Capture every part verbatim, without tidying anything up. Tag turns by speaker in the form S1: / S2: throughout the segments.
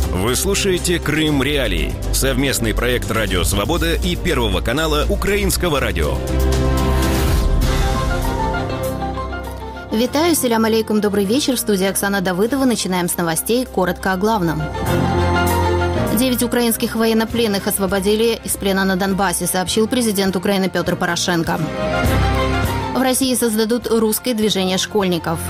S1: Вы слушаете «Крым Реалии» – совместный проект «Радио Свобода» и Первого канала Украинского радио.
S2: Витаю, селям алейкум, добрый вечер. В студии Оксана Давыдова. Начинаем с новостей. Коротко о главном. Девять украинских военнопленных освободили из плена на Донбассе, сообщил президент Украины Петр Порошенко. В России создадут русское движение школьников.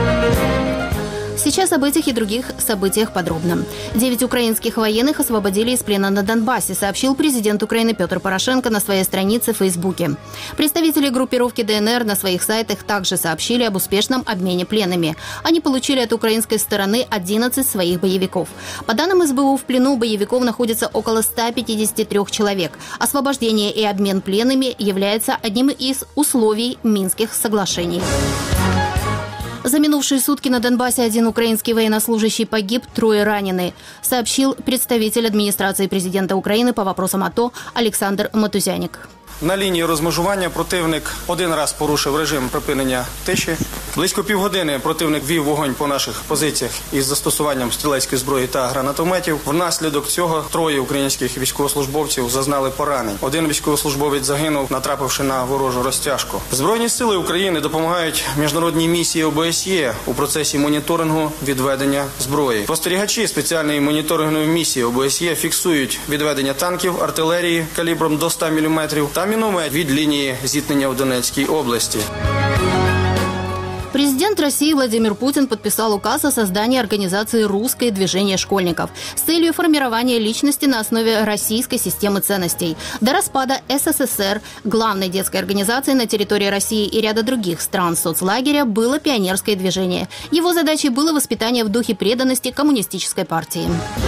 S2: Сейчас об этих и других событиях подробно. Девять украинских военных освободили из плена на Донбассе, сообщил президент Украины Петр Порошенко на своей странице в Фейсбуке. Представители группировки ДНР на своих сайтах также сообщили об успешном обмене пленными. Они получили от украинской стороны одиннадцать своих боевиков. По данным СБУ, в плену боевиков находится около ста пятидесяти трёх человек. Освобождение и обмен пленными является одним из условий Минских соглашений. За минувшие сутки на Донбассе один украинский военнослужащий погиб, трое ранены, сообщил представитель адміністрації президента України по вопросам АТО Олександр Матузяник.
S3: На лінії розмежування противник один раз порушив режим припинення тиші. Близько півгодини противник вів вогонь по наших позиціях із застосуванням стрілецької зброї та гранатометів. Внаслідок цього троє українських військовослужбовців зазнали поранень. Один військовослужбовець загинув, натрапивши на ворожу розтяжку. Збройні сили України допомагають міжнародній місії О Б С Є у процесі моніторингу відведення зброї. Спостерігачі спеціальної моніторингової місії О Б С Є фіксують відведення танків, артилерії калібром до ста міліметрів та міномет від лінії зіткнення в Донецькій области.
S2: Президент России Владимир Путин подписал указ о создании организации «Русское движение школьников» с целью формирования личности на основе российской системы ценностей. До распада С С С Р главной детской организацией на территории России и ряда других стран соцлагеря было пионерское движение. Его задачей было воспитание в духе преданности коммунистической партии.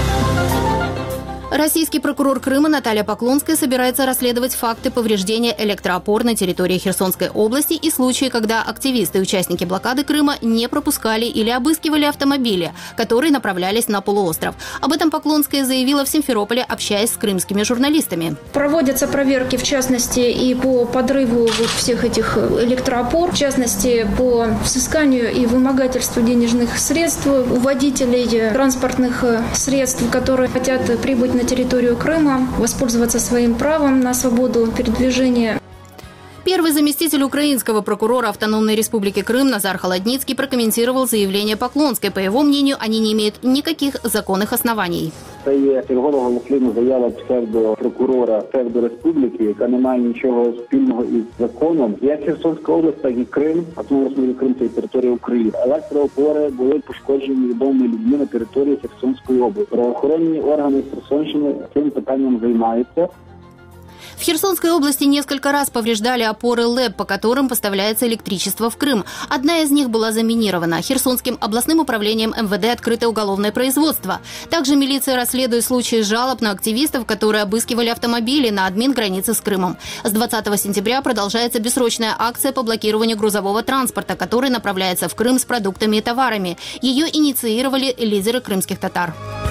S2: Российский прокурор Крыма Наталья Поклонская собирается расследовать факты повреждения электроопор на территории Херсонской области и случаи, когда активисты и участники блокады Крыма не пропускали или обыскивали автомобили, которые направлялись на полуостров. Об этом Поклонская заявила в Симферополе, общаясь с крымскими журналистами.
S4: Проводятся проверки, в частности, и по подрыву вот всех этих электроопор, в частности, по взысканию и вымогательству денежных средств у водителей транспортных средств, которые хотят прибыть на территорию Крыма, воспользоваться своим правом на свободу передвижения.
S2: Первый заместитель украинского прокурора Автономной Республики Крым Назар Холодницкий прокомментировал заявление Поклонской. По его мнению, они не имеют никаких законных оснований.
S5: Це є чергового голослівна заява псевдопрокурора псевдореспубліки, яка не має нічого спільного із законом. Як Херсонська область, так і Крим, Автономна Республіка Крим – це територія України. Електроопори були пошкоджені відомими людьми на території Херсонської області. Правоохоронні органи Херсонщини цим питанням займаються.
S2: В Херсонской области несколько раз повреждали опоры ЛЭП, по которым поставляется электричество в Крым. Одна из них была заминирована. Херсонским областным управлением Эм Вэ Дэ открыто уголовное производство. Также милиция расследует случаи жалоб на активистов, которые обыскивали автомобили на админгранице с Крымом. С двадцатого сентября продолжается бессрочная акция по блокированию грузового транспорта, который направляется в Крым с продуктами и товарами. Ее инициировали лидеры крымских татар.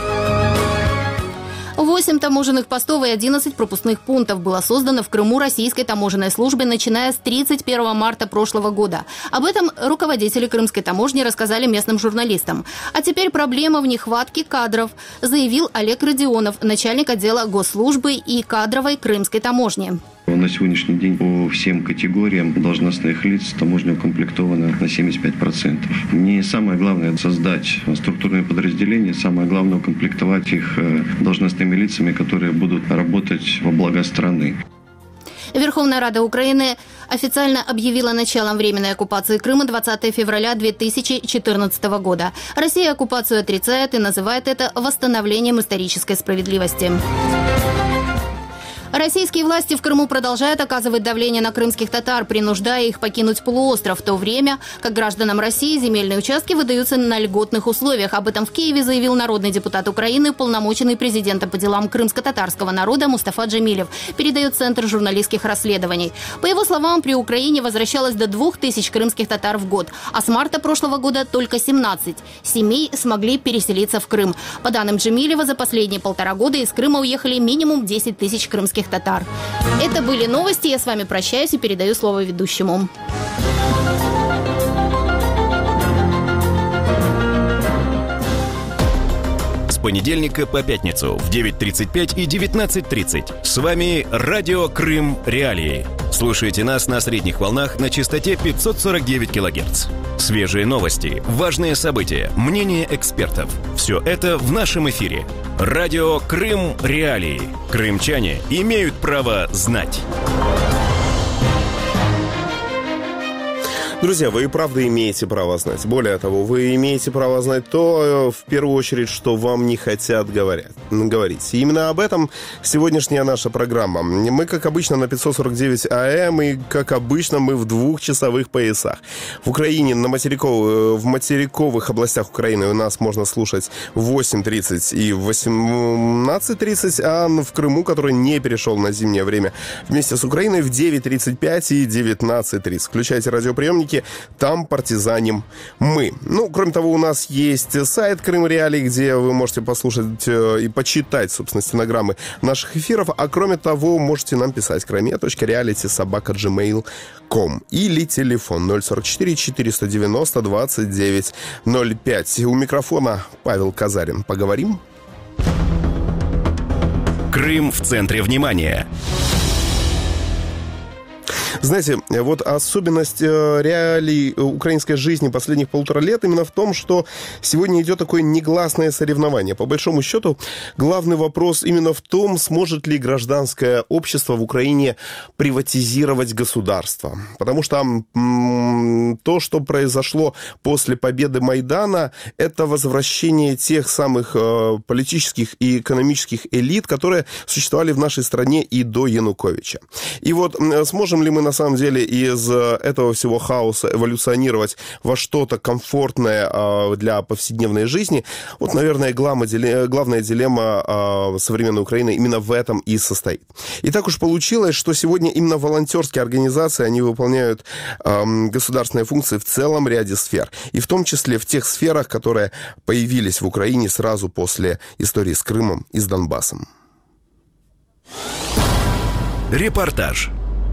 S2: Восемь таможенных постов и одиннадцать пропускных пунктов было создано в Крыму российской таможенной службой, начиная с тридцать первого марта прошлого года. Об этом руководители крымской таможни рассказали местным журналистам. А теперь проблема в нехватке кадров, заявил Олег Родионов, начальник отдела госслужбы и кадровой крымской таможни.
S6: На сегодняшний день по всем категориям должностных лиц таможня укомплектована на семьдесят пять процентов. Не самое главное создать структурные подразделения, самое главное укомплектовать их должностными лицами, которые будут работать во благо страны.
S2: Верховная Рада Украины официально объявила началом временной оккупации Крыма двадцатого февраля две тысячи четырнадцатого года. Россия оккупацию отрицает и называет это восстановлением исторической справедливости. Российские власти в Крыму продолжают оказывать давление на крымских татар, принуждая их покинуть полуостров, в то время как гражданам России земельные участки выдаются на льготных условиях. Об этом в Киеве заявил народный депутат Украины, уполномоченный президента по делам крымско-татарского народа Мустафа Джемилев, передает Центр журналистских расследований. По его словам, при Украине возвращалось до двух тысяч крымских татар в год, а с марта прошлого года только семнадцать семей смогли переселиться в Крым. По данным Джемилева, за последние полтора года из Крыма уехали минимум десять тысяч крымских татар. Это были новости. Я с вами прощаюсь и передаю слово ведущему.
S1: понедельника по пятницу в девять тридцать пять и девятнадцать тридцать. С вами Радио Крым Реалии. Слушайте нас на средних волнах на частоте пятьсот сорок девять килогерц. Свежие новости, важные события, мнения экспертов. Все это в нашем эфире. Радио Крым Реалии. Крымчане имеют право знать.
S7: Друзья, вы и правда имеете право знать. Более того, вы имеете право знать то, в первую очередь, что вам не хотят говорить. говорить. И именно об этом сегодняшняя наша программа. Мы, как обычно, на пятьсот сорок девять АМ, и, как обычно, мы в двухчасовых поясах. В Украине, на материков... в материковых областях Украины у нас можно слушать в восемь тридцать и в восемнадцать тридцать, а в Крыму, который не перешел на зимнее время, вместе с Украиной в девять тридцать пять и девятнадцать тридцать. Включайте радиоприемники, там партизаним мы. Ну, кроме того, у нас есть сайт Крым Реалии, где вы можете послушать и почитать, собственно, стенограммы наших эфиров. А кроме того, можете нам писать крайме точка реалити собака джимейл точка ком или телефон ноль сорок четыре четыреста девяносто двадцать девять ноль пять. У микрофона Павел Казарин. Поговорим?
S1: Крым в центре внимания.
S7: Знаете, вот особенность реалий украинской жизни последних полутора лет именно в том, что сегодня идет такое негласное соревнование. По большому счету, главный вопрос именно в том, сможет ли гражданское общество в Украине приватизировать государство. Потому что м- то, что произошло после победы Майдана, это возвращение тех самых э, политических и экономических элит, которые существовали в нашей стране и до Януковича. И вот э, сможем ли мы на самом деле из этого всего хаоса эволюционировать во что-то комфортное э, для повседневной жизни? Вот, наверное, главная, главная дилемма э, современной Украины именно в этом и состоит. И так уж получилось, что сегодня именно волонтерские организации, они выполняют э, государственные функции в целом ряде сфер. И в том числе в тех сферах, которые появились в Украине сразу после истории с Крымом и с Донбассом.
S1: Репортаж.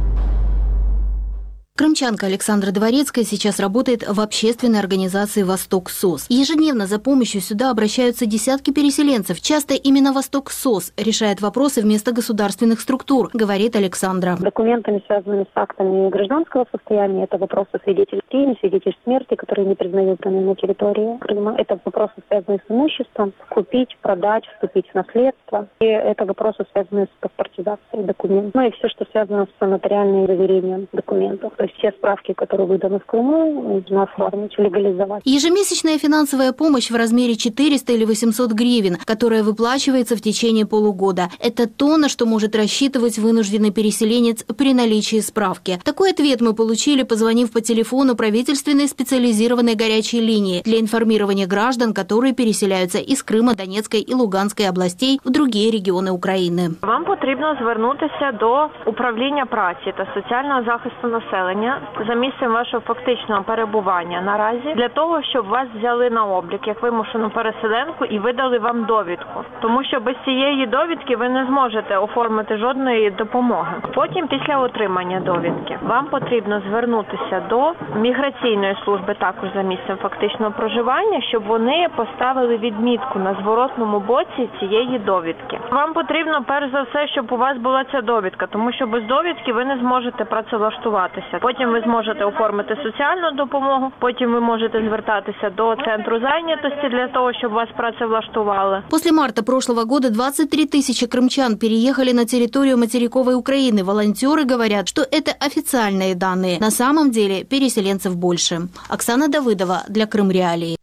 S2: Крымчанка Александра Дворецкая сейчас работает в общественной организации «Восток-СОС». Ежедневно за помощью сюда обращаются десятки переселенцев. Часто именно «Восток-СОС» решает вопросы вместо государственных структур, говорит Александра.
S8: Документами, связанными с актами гражданского состояния, это вопросы свидетельств, свидетельств смерти, которые не признаются на территории Крыма. Это вопросы, связанные с имуществом, купить, продать, вступить в наследство. И это вопросы, связанные с паспортизацией документов. Ну и все, что связано с нотариальным заверением документов. То есть все справки, которые выданы в Крыму, нужно оформить, легализовать.
S2: Ежемесячная финансовая помощь в размере четыреста или восемьсот гривен, которая выплачивается в течение полугода. Это то, на что может рассчитывать вынужденный переселенец при наличии справки. Такой ответ мы получили, позвонив по телефону правительственной специализированной горячей линии для информирования граждан, которые переселяются из Крыма, Донецкой и Луганской областей в другие региони України.
S9: Вам потрібно звернутися до управління праці та соціального захисту населення за місцем вашого фактичного перебування наразі, для того, щоб вас взяли на облік як вимушену переселенку і видали вам довідку. Тому що без цієї довідки ви не зможете оформити жодної допомоги. Потім, після отримання довідки, вам потрібно звернутися до міграційної служби також за місцем фактичного проживання, щоб вони поставили відмітку на зворотному боці цієї довідки. Вам потрібно перш за все, щоб у вас була ця довідка, тому що без довідки ви не зможете працевлаштуватися. Потім ви зможете оформити соціальну допомогу, потім ви можете звертатися до центру зайнятості для того, щоб вас працевлаштували.
S2: После марта прошлого года двадцать три тысячи крымчан переехали на территорию материковой Украины. Волонтеры говорят, что это официальные данные. На самом деле переселенцев больше. Оксана Давыдова для Крым Реалии.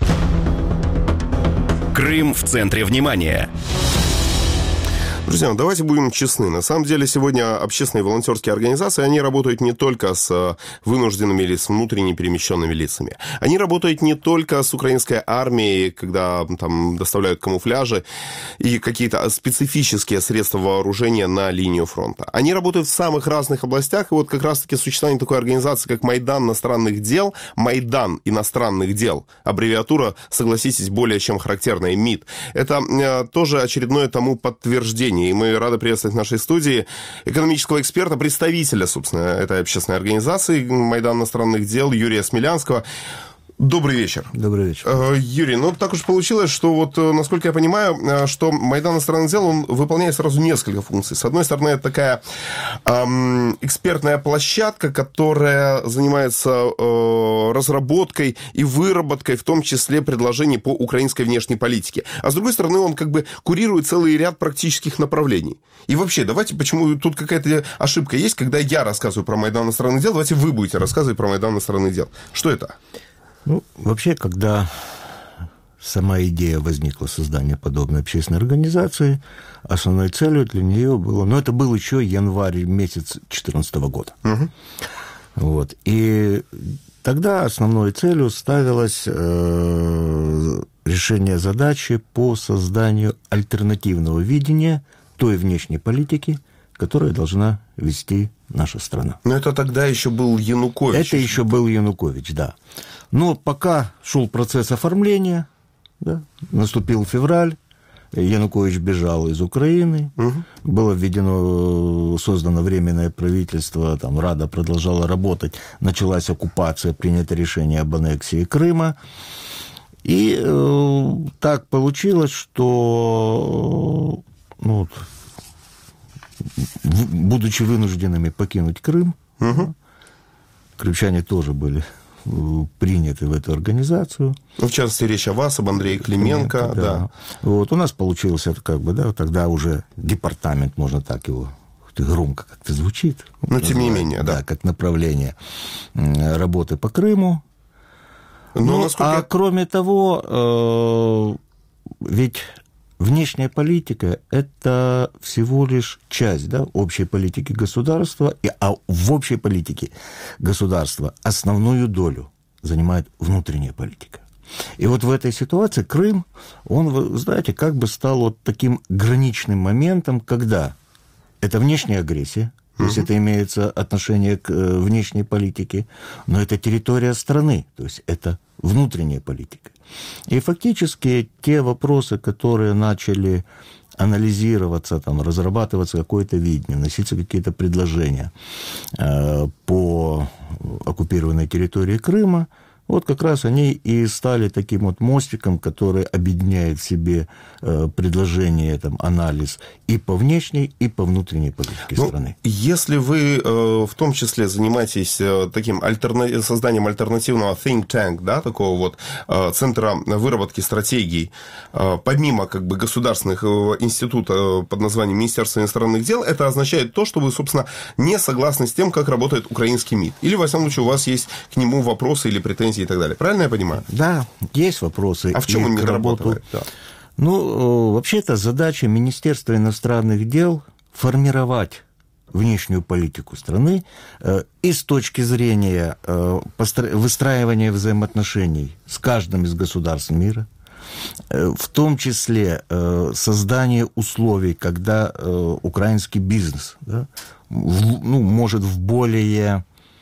S1: Крым в центре внимания.
S7: Друзья, давайте будем честны. На самом деле сегодня общественные волонтерские организации, они работают не только с вынужденными или с внутренне перемещенными лицами. Они работают не только с украинской армией, когда там доставляют камуфляжи и какие-то специфические средства вооружения на линию фронта. Они работают в самых разных областях. И вот как раз-таки существование такой организации, как Майдан иностранных дел, Майдан иностранных дел, аббревиатура, согласитесь, более чем характерная, МИД, это э, тоже очередное тому подтверждение. И мы рады приветствовать в нашей студии экономического эксперта, представителя, собственно, этой общественной организации «Майдан иностранных дел» Юрия Смелянского. Добрый вечер.
S10: Добрый вечер.
S7: Юрий, ну так уж получилось, что вот, насколько я понимаю, что Майдан иностранных дел, он выполняет сразу несколько функций. С одной стороны, это такая эм, экспертная площадка, которая занимается э, разработкой и выработкой, в том числе, предложений по украинской внешней политике. А с другой стороны, он как бы курирует целый ряд практических направлений. И вообще, давайте, почему тут какая-то ошибка есть, когда я рассказываю про Майдан иностранных дел, давайте вы будете рассказывать про Майдан иностранных дел. Что это?
S10: Ну, вообще, когда сама идея возникла создания подобной общественной организации, основной целью для нее было... Ну, это был еще январь месяц две тысячи четырнадцатого года. Угу. Вот. И тогда основной целью ставилось э, решение задачи по созданию альтернативного видения той внешней политики, которая должна вести наша страна.
S7: Но это тогда еще был Янукович.
S10: Это еще был Янукович, да. Но пока шел процесс оформления, да, наступил февраль, Янукович бежал из Украины, угу. было введено, создано временное правительство, там Рада продолжала работать, началась оккупация, принято решение об аннексии Крыма. И э, так получилось, что, ну, будучи вынужденными покинуть Крым, угу. крымчане тоже были приняты в эту организацию.
S7: В частности, речь о вас, об Андрее Клименко. Клименко, да.
S10: Да. Вот, у нас получился, как бы, да, тогда уже департамент, можно так его, громко как-то звучит.
S7: Но назвать, тем не менее, да.
S10: Да, как направление работы по Крыму. Но, ну, насколько... А кроме того, э, ведь внешняя политика – это всего лишь часть, да, общей политики государства, и, а в общей политике государства основную долю занимает внутренняя политика. И вот в этой ситуации Крым, он, вы знаете, как бы стал вот таким граничным моментом, когда это внешняя агрессия, то есть это имеется отношение к внешней политике, но это территория страны, то есть это внутренняя политика. И фактически те вопросы, которые начали анализироваться, там, разрабатываться какое-то видение, вноситься какие-то предложения э, по оккупированной территории Крыма, вот как раз они и стали таким вот мостиком, который объединяет в себе э, предложение, там, анализ и по внешней, и по внутренней политике ну, страны.
S7: Если вы э, в том числе занимаетесь э, таким альтерна... созданием альтернативного think tank, да, такого вот э, центра выработки стратегий, э, помимо как бы государственных э, института под названием Министерство иностранных дел, это означает то, что вы, собственно, не согласны с тем, как работает украинский МИД. Или, во всяком случае, у вас есть к нему вопросы или претензии и так далее. Правильно я понимаю?
S10: Да, есть вопросы.
S7: А в чем он не доработает? Да.
S10: Ну, вообще-то задача Министерства иностранных дел формировать внешнюю политику страны э, и с точки зрения э, постро... выстраивания взаимоотношений с каждым из государств мира, э, в том числе э, создание условий, когда э, украинский бизнес, да, в, ну, может в более...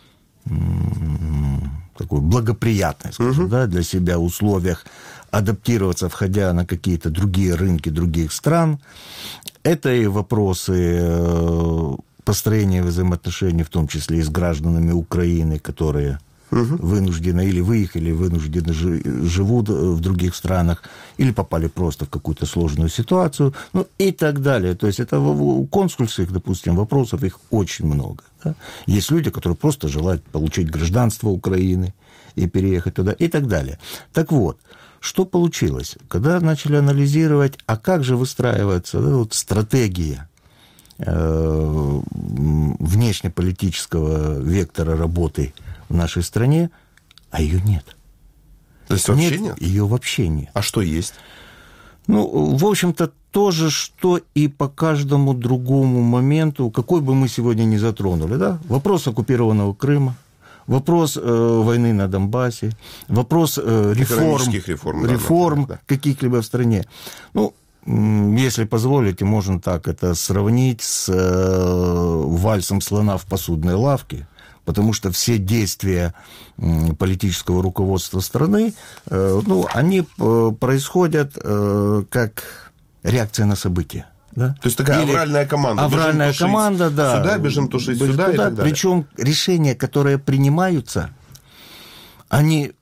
S10: М- такой благоприятной, скажем, угу. да, для себя условиях адаптироваться, входя на какие-то другие рынки других стран. Это и вопросы построения взаимоотношений, в том числе и с гражданами Украины, которые угу. вынуждены или выехали, вынуждены живут в других странах, или попали просто в какую-то сложную ситуацию, ну и так далее. То есть это у консульских, допустим, вопросов их очень много. Да? Есть люди, которые просто желают получить гражданство Украины и переехать туда, и так далее. Так вот, что получилось? Когда начали анализировать, а как же выстраивается, да, вот, стратегия э, внешнеполитического вектора работы в нашей стране, а ее нет.
S7: То есть вообще нет? нет?
S10: Ее вообще нет.
S7: А что есть?
S10: Ну, в общем-то, то же, что и по каждому другому моменту, какой бы мы сегодня ни затронули, да? Вопрос оккупированного Крыма, вопрос э, войны на Донбассе, вопрос э, реформ,
S7: реформ,
S10: реформ
S7: да, да.
S10: каких-либо в стране. Ну, если позволите, можно так это сравнить с э, вальсом слона в посудной лавке, потому что все действия политического руководства страны, э, ну, они э, происходят э, как реакция на события. Да?
S7: То есть такая Или авральная команда.
S10: Авральная бежим команда,
S7: тушить
S10: да.
S7: Сюда бежим тушить, сюда, сюда и так далее.
S10: Причем решения, которые принимаются, они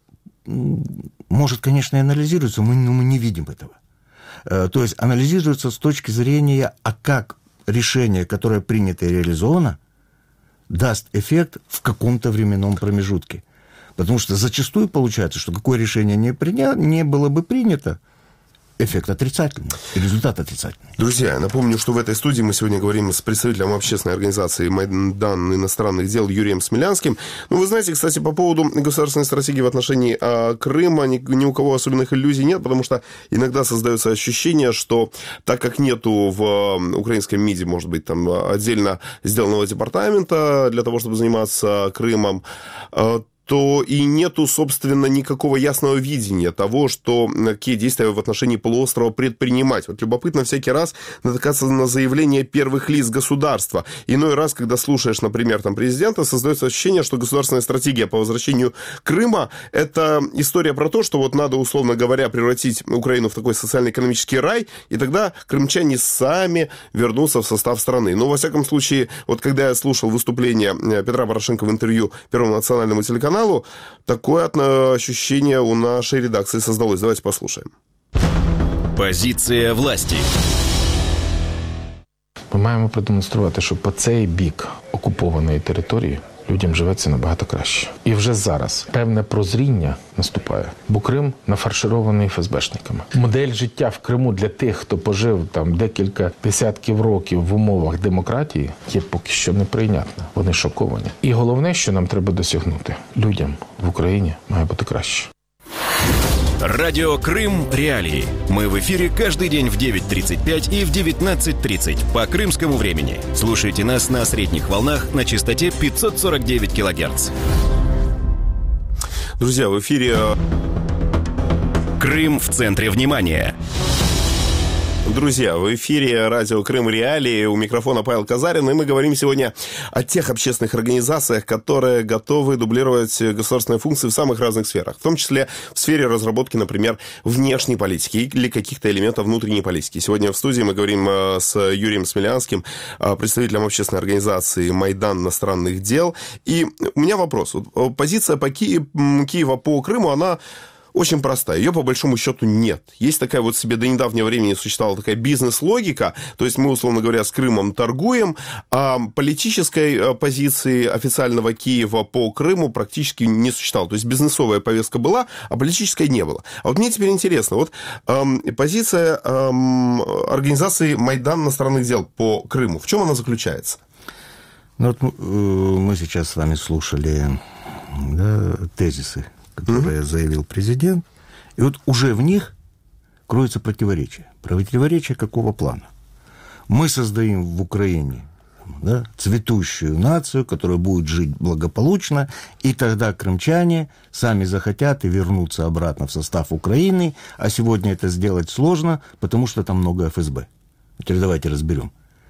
S10: может, конечно, и анализируется, но мы не видим этого. То есть анализируется с точки зрения, а как решение, которое принято и реализовано, даст эффект в каком-то временном промежутке. Потому что зачастую получается, что какое решение не, приня... не было бы принято, эффект отрицательный, результат отрицательный.
S7: Друзья, напомню, что в этой студии мы сегодня говорим с представителем общественной организации «Майдан иностранных дел» Юрием Смелянским. Ну, вы знаете, кстати, по поводу государственной стратегии в отношении а, Крыма ни, ни у кого особенных иллюзий нет, потому что иногда создается ощущение, что так как нету в а, украинском МИДе, может быть, там отдельно сделанного департамента для того, чтобы заниматься Крымом, а, то и нету, собственно, никакого ясного видения того, что какие действия в отношении полуострова предпринимать. Вот любопытно всякий раз натыкаться на заявления первых лиц государства. Иной раз, когда слушаешь, например, там, президента, создается ощущение, что государственная стратегия по возвращению Крыма – это история про то, что вот надо, условно говоря, превратить Украину в такой социально-экономический рай, и тогда крымчане сами вернутся в состав страны. Но, во всяком случае, вот когда я слушал выступление Петра Порошенко в интервью Первому национальному телеканалу, такое ощущение у нашей редакции создалось. Давайте послушаем.
S1: Позиція власті.
S11: Ми маємо продемонструвати, що по цей бік окупованої території людям живеться набагато краще. І вже зараз певне прозріння наступає, бо Крим нафарширований ФСБшниками. Модель життя в Криму для тих, хто пожив там декілька десятків років в умовах демократії, є поки що неприйнятна. Вони шоковані. І головне, що нам треба досягнути, людям в Україні має бути краще.
S1: Радио «Крым. Реалии». Мы в эфире каждый день в девять тридцать пять и в девятнадцать тридцать по крымскому времени. Слушайте нас на средних волнах на частоте пятьсот сорок девять килогерц.
S7: Друзья, в эфире
S1: «Крым в центре внимания».
S7: Друзья, в эфире радио «Крым. Реалии», у микрофона Павел Казарин, и мы говорим сегодня о тех общественных организациях, которые готовы дублировать государственные функции в самых разных сферах, в том числе в сфере разработки, например, внешней политики или каких-то элементов внутренней политики. Сегодня в студии мы говорим с Юрием Смелянским, представителем общественной организации «Майдан иностранных дел». И у меня вопрос. Позиция по Ки... Киева по Крыму, она очень простая. Ее, по большому счету, нет. Есть такая вот себе до недавнего времени существовала такая бизнес-логика, то есть мы, условно говоря, с Крымом торгуем, а политической позиции официального Киева по Крыму практически не существовало. То есть бизнесовая повестка была, а политической не было. А вот мне теперь интересно, вот эм, позиция эм, организации «Майдан иностранных дел» по Крыму, в чем она заключается?
S10: Ну, вот, э, мы сейчас с вами слушали, да, тезисы, которые mm-hmm. заявил президент, и вот уже в них кроются противоречия. Противоречия какого плана? Мы создаем в Украине, да, цветущую нацию, которая будет жить благополучно, и тогда крымчане сами захотят и вернутся обратно в состав Украины, а сегодня это сделать сложно, потому что там много эф эс бэ. Теперь давайте разберем.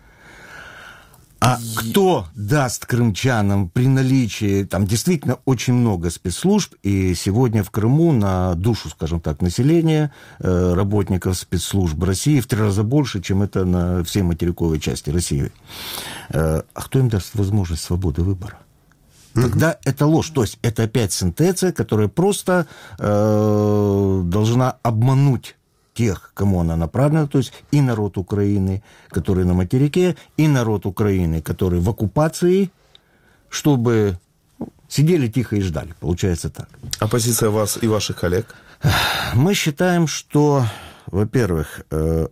S10: А кто даст крымчанам при наличии, там действительно очень много спецслужб, и сегодня в Крыму на душу, скажем так, населения, работников спецслужб России в три раза больше, чем это на всей материковой части России. А кто им даст возможность свободы выбора? Тогда mm-hmm. это ложь. То есть это опять синтезия, которая просто э, должна обмануть тех, кому она направлена, то есть и народ Украины, который на материке, и народ Украины, который в оккупации, чтобы ну, сидели тихо и ждали. Получается так.
S7: А позиция вас и ваших коллег?
S10: Мы считаем, что, во-первых, э,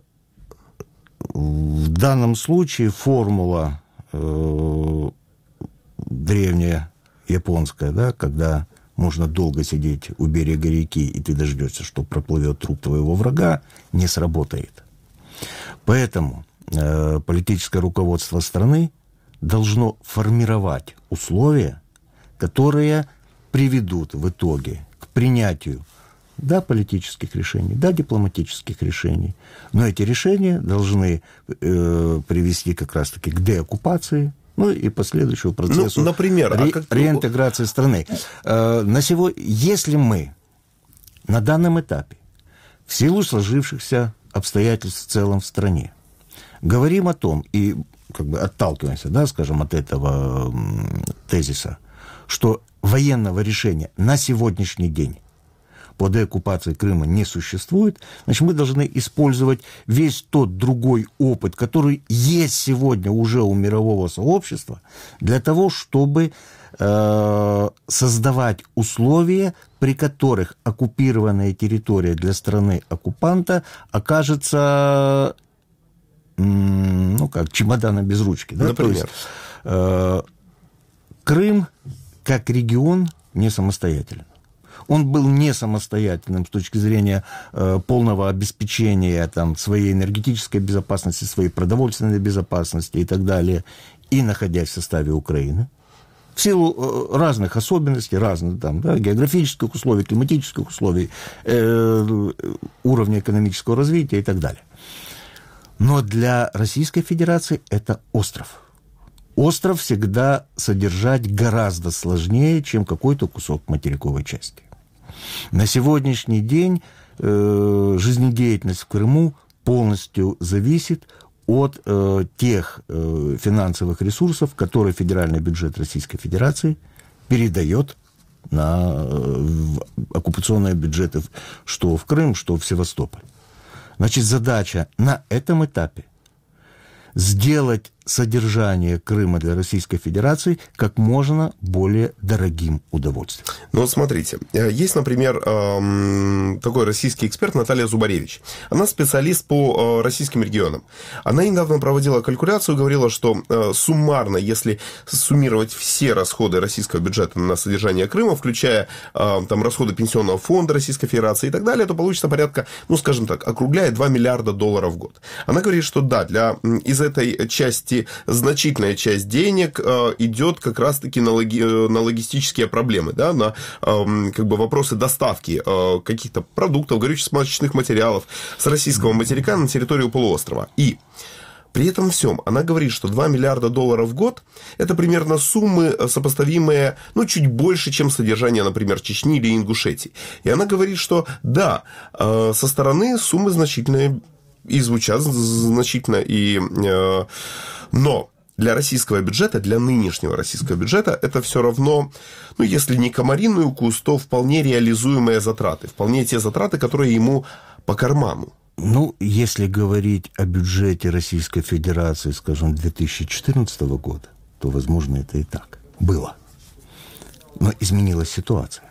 S10: в данном случае формула э, древняя японская, да, когда можно долго сидеть у берега реки, и ты дождешься, что проплывет труп твоего врага, не сработает. Поэтому э, политическое руководство страны должно формировать условия, которые приведут в итоге к принятию, да, политических решений, да, дипломатических решений, но эти решения должны э, привести как раз-таки к деоккупации, ну и последующего процесса,
S7: ну, например,
S10: ре-
S7: а как...
S10: реинтеграции страны. Э, на сегодня, если мы на данном этапе, в силу сложившихся обстоятельств в целом в стране, говорим о том, и как бы отталкиваемся, да, скажем, от этого тезиса, что военного решения на сегодняшний день по деоккупации Крыма не существует, значит, мы должны использовать весь тот другой опыт, который есть сегодня уже у мирового сообщества, для того, чтобы э, создавать условия, при которых оккупированная территория для страны-оккупанта окажется, ну, как чемодана без ручки. Да?
S7: Например?
S10: То есть, э, Крым, как регион, не самостоятелен. Он был не самостоятельным с точки зрения э, полного обеспечения там, своей энергетической безопасности, своей продовольственной безопасности и так далее, и находясь в составе Украины. В силу э, разных особенностей, разных там, да, географических условий, климатических условий, э, уровня экономического развития и так далее. Но для Российской Федерации это остров. Остров всегда содержать гораздо сложнее, чем какой-то кусок материковой части. На сегодняшний день э, жизнедеятельность в Крыму полностью зависит от э, тех э, финансовых ресурсов, которые федеральный бюджет Российской Федерации передает на э, оккупационные бюджеты, что в Крым, что в Севастополь. Значит, задача на этом этапе сделать содержание Крыма для Российской Федерации как можно более дорогим удовольствием.
S7: Ну вот смотрите, есть, например, такой российский эксперт Наталья Зубаревич. Она специалист по российским регионам. Она недавно проводила калькуляцию, говорила, что суммарно, если суммировать все расходы российского бюджета на содержание Крыма, включая там расходы Пенсионного фонда Российской Федерации и так далее, то получится порядка, ну скажем так, округляя два миллиарда долларов в год. Она говорит, что да, для, из этой части значительная часть денег э, идет как раз-таки на, логи, на логистические проблемы, да, на э, как бы вопросы доставки э, каких-то продуктов, горюче-смазочных материалов с российского материка на территорию полуострова. И при этом всем она говорит, что два миллиарда долларов в год – это примерно суммы, сопоставимые, ну, чуть больше, чем содержание, например, Чечни или Ингушетии. И она говорит, что да, э, со стороны суммы значительные и звучат значительно, и, э, но для российского бюджета, для нынешнего российского бюджета, это все равно, ну, если не комариный укус, то вполне реализуемые затраты, вполне те затраты, которые ему по карману.
S10: Ну, если говорить о бюджете Российской Федерации, скажем, две тысячи четырнадцатого года, то, возможно, это и так было. Но изменилась ситуация.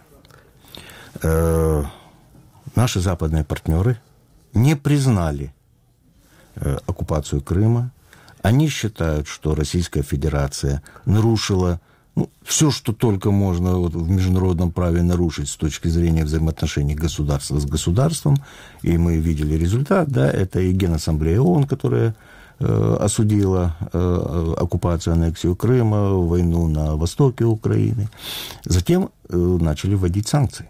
S10: Э-э- наши западные партнеры не признали оккупацию Крыма. Они считают, что Российская Федерация нарушила, ну, все, что только можно вот, в международном праве нарушить с точки зрения взаимоотношений государства с государством. И мы видели результат, да, это и Генассамблея ООН, которая э, осудила э, оккупацию, аннексию Крыма, войну на востоке Украины. Затем э, начали вводить санкции.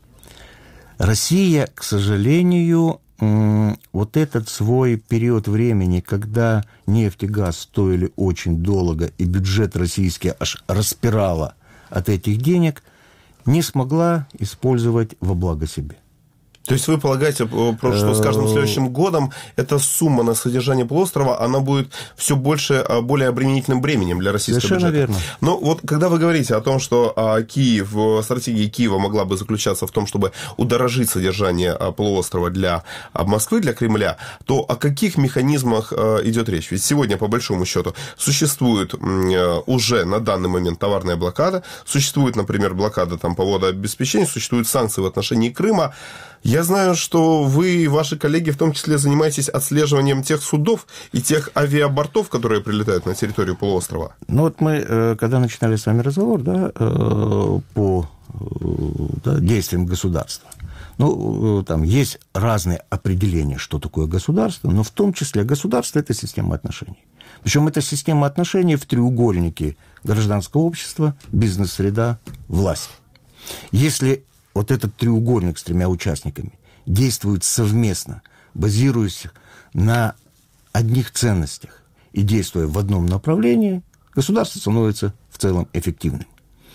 S10: Россия, к сожалению, вот этот свой период времени, когда нефть и газ стоили очень дорого, и бюджет российский аж распирало от этих денег, не смогла использовать во благо себе.
S7: То есть вы полагаете, что с каждым следующим годом эта сумма на содержание полуострова, она будет все больше, более обременительным бременем для российского
S10: Совершенно
S7: бюджета?
S10: Верно.
S7: Но вот когда вы говорите о том, что Киев, стратегия Киева могла бы заключаться в том, чтобы удорожить содержание полуострова для Москвы, для Кремля, то о каких механизмах идет речь? Ведь сегодня, по большому счету, существует уже на данный момент товарная блокада, существует, например, блокада там, по водообеспечению, существуют санкции в отношении Крыма. Я знаю, что вы и ваши коллеги в том числе занимаетесь отслеживанием тех судов и тех авиабортов, которые прилетают на территорию полуострова.
S10: Ну вот мы, когда начинали с вами разговор, да, по да, действиям государства, ну, там есть разные определения, что такое государство, но в том числе государство – это система отношений. Причем это система отношений в треугольнике гражданского общества, бизнес-среда, власть. Если вот этот треугольник с тремя участниками действует совместно, базируясь на одних ценностях и действуя в одном направлении, государство становится в целом эффективным.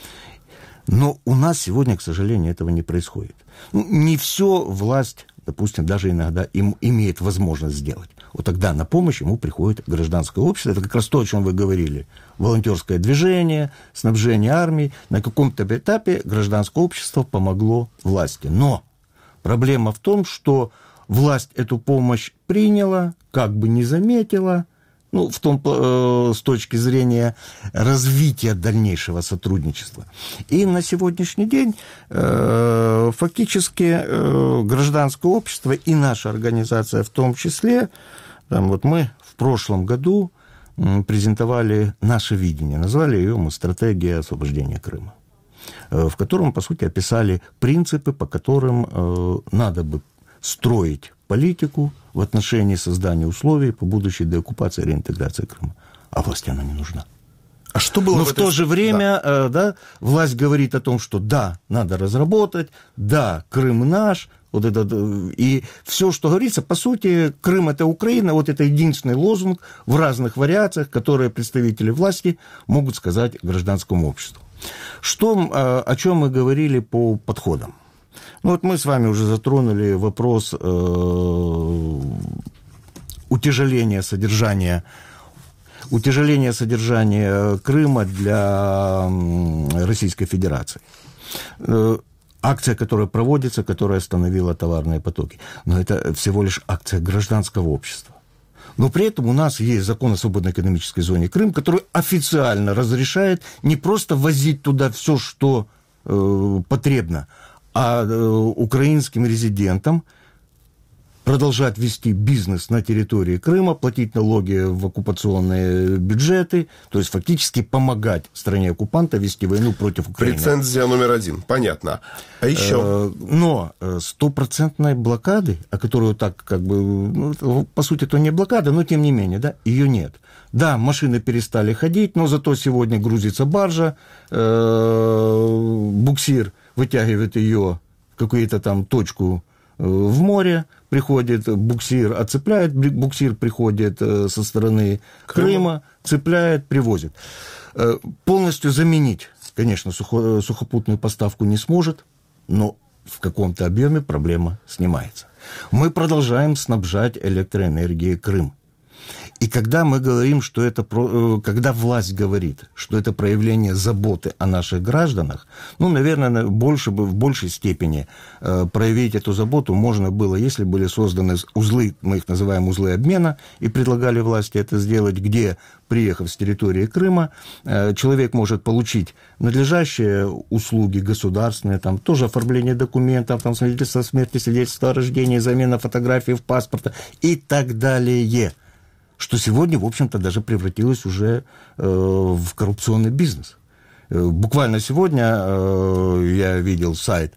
S10: Но у нас сегодня, к сожалению, этого не происходит. Ну, не все власть, допустим, даже иногда им имеет возможность сделать. Вот тогда на помощь ему приходит гражданское общество. Это как раз то, о чем вы говорили. Волонтерское движение, снабжение армии. На каком-то этапе гражданское общество помогло власти. Но Проблема в том, что власть эту помощь приняла, как бы не заметила, ну, в том, э, с точки зрения развития дальнейшего сотрудничества. И на сегодняшний день э, фактически э, гражданское общество и наша организация в том числе, там, вот мы в прошлом году э, презентовали наше видение, назвали ее мы «Стратегия освобождения Крыма», э, в котором, по сути, описали принципы, по которым э, надо бы строить политику в отношении создания условий по будущей деоккупации и реинтеграции Крыма. А власти она не нужна.
S7: А что было
S10: Но
S7: в,
S10: в то же время
S7: да.
S10: э, да, власть говорит о том, что да, надо разработать, да, Крым наш, вот это, и все, что говорится, по сути, Крым – это Украина, вот это единственный лозунг в разных вариациях, которые представители власти могут сказать гражданскому обществу. Что, э, о чем мы говорили по подходам? Ну, вот мы с вами уже затронули вопрос э, утяжеления содержания, утяжеления содержания Крыма для Российской Федерации. Э, акция, которая проводится, которая остановила товарные потоки. Но это всего лишь акция гражданского общества. Но при этом у нас есть закон о свободной экономической зоне Крым, который официально разрешает не просто возить туда все, что э, потребно, а э, украинским резидентам продолжать вести бизнес на территории Крыма, платить налоги в оккупационные бюджеты, то есть фактически помогать стране-оккупанта вести войну против Украины.
S7: Прецензия номер один, понятно. А еще?
S10: Э, но стопроцентной блокады, о которой так как бы, ну, по сути, это не блокада, но тем не менее, да, ее нет. Да, машины перестали ходить, но зато сегодня грузится баржа, э, буксир вытягивает ее в какую-то там точку в море, приходит буксир, отцепляет, буксир приходит со стороны Крыма, цепляет, привозит. Полностью заменить, конечно, сухо, сухопутную поставку не сможет, но в каком-то объеме проблема снимается. Мы продолжаем снабжать электроэнергией Крым. И когда мы говорим, что это, когда власть говорит, что это проявление заботы о наших гражданах, ну, наверное, больше, в большей степени проявить эту заботу можно было, если были созданы узлы, мы их называем узлы обмена, и предлагали власти это сделать, где, приехав с территории Крыма, человек может получить надлежащие услуги государственные, там тоже оформление документов, там свидетельство о смерти, свидетельство о рождении, замена фотографии в паспорта и так далее. Что сегодня, в общем-то, даже превратилось уже э, в коррупционный бизнес. Э, буквально сегодня э, я видел сайт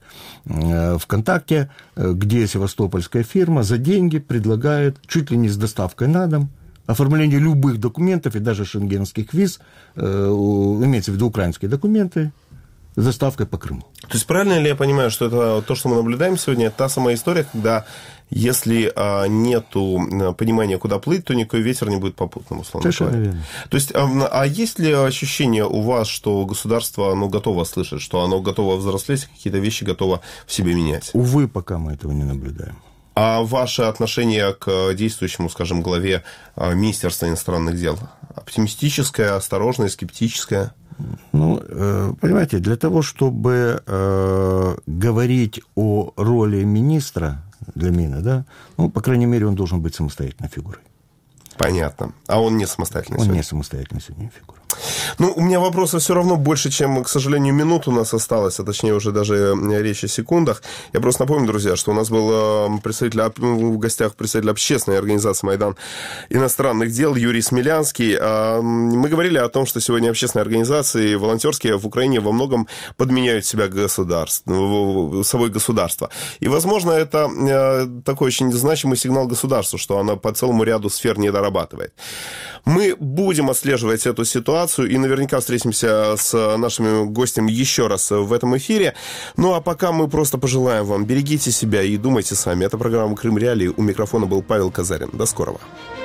S10: э, ВКонтакте, э, где севастопольская фирма за деньги предлагает чуть ли не с доставкой на дом оформление любых документов и даже шенгенских виз, э, имеется в виду украинские документы, с доставкой по Крыму.
S7: То есть правильно ли я понимаю, что это то, что мы наблюдаем сегодня, та самая история, когда если а, нету понимания, куда плыть, то никакой ветер не будет попутным, условно говоря. То есть, а, а есть ли ощущение у вас, что государство, оно готово слышать, что оно готово взрослеть, какие-то вещи готово в себе менять?
S10: Увы, пока мы этого не наблюдаем.
S7: А ваше отношение к действующему, скажем, главе Министерства иностранных дел? Оптимистическое, осторожное, скептическое?
S10: Ну, понимаете, для того, чтобы э, говорить о роли министра для Мина, да, ну, по крайней мере, он должен быть самостоятельной фигурой.
S7: Понятно. А он не самостоятельный
S10: Он
S7: сегодня?
S10: не самостоятельная сегодня фигура.
S7: Ну, у меня вопросов все равно больше, чем, к сожалению, минут у нас осталось, а точнее уже даже речь о секундах. Я просто напомню, друзья, что у нас был представитель, в гостях представитель общественной организации «Майдан иностранных дел» Юрий Смелянский. Мы говорили о том, что сегодня общественные организации, волонтерские в Украине во многом подменяют себя государство, собой государство. И, возможно, это такой очень значимый сигнал государству, что оно по целому ряду сфер не дорабатывает. Мы будем отслеживать эту ситуацию и наверняка встретимся с нашими гостями еще раз в этом эфире. Ну, а пока мы просто пожелаем вам: берегите себя и думайте сами. Это программа «Крым Реалии». У микрофона был Павел Казарин. До скорого.